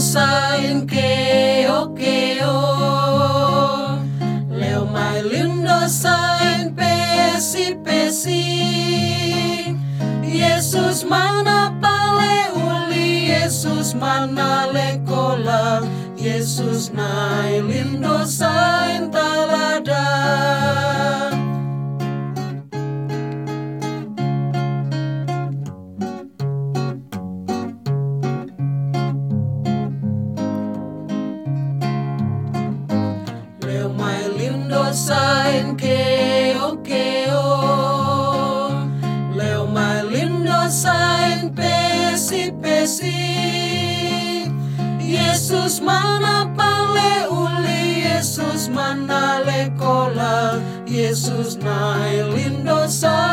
sain keo keo, leo mai lindo sain pesi pesi. Yesus mana pale uli, Yesus mana lekola, Yesus nai lindo sain talada. Leo mai lindo sain keo keo, leo mai lindo sain pesi pesi. Yesus mana pale uli, Yesus mana lekola, Yesus nai lindo sain